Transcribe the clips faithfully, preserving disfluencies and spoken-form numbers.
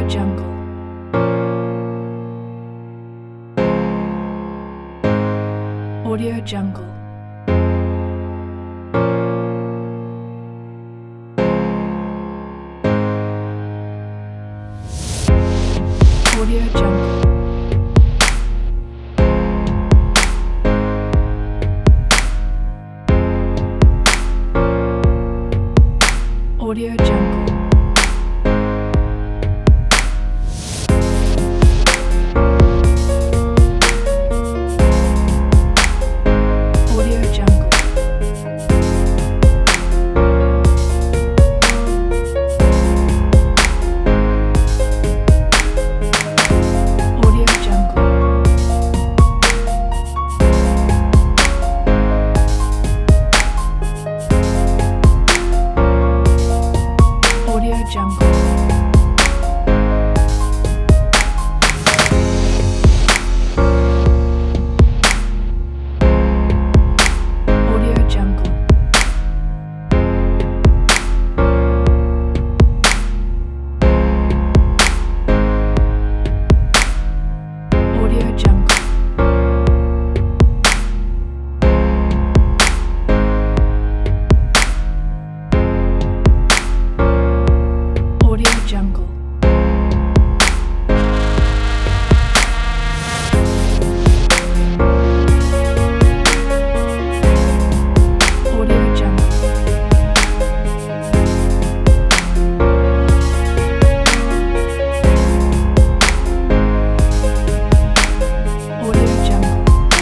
Jungle. Audio Jungle. Audio Jungle. Audio Jungle. Audio Jungle. Audio Jungle. Audio Jungle. Audio Jungle. Audio Jungle. Audio Jungle. Audio Jungle. Audio Jungle.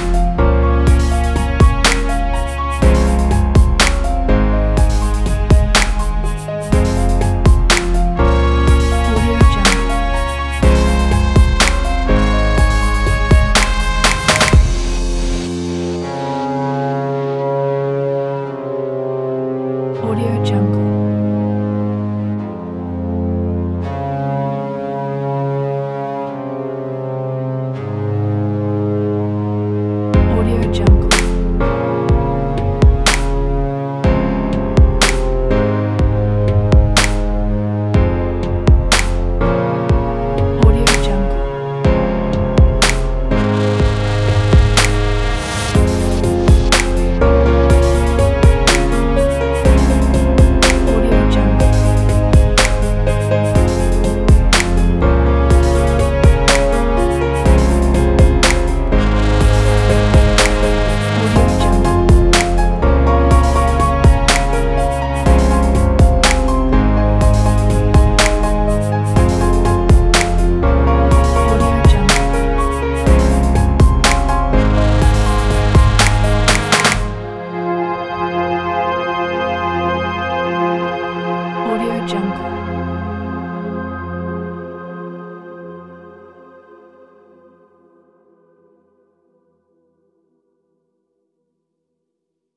Audio Jungle. Audio Jungle. Audio Jungle. Audio Jungle. Audio Jungle. Audio Jungle. Audio Jungle. Audio Jungle.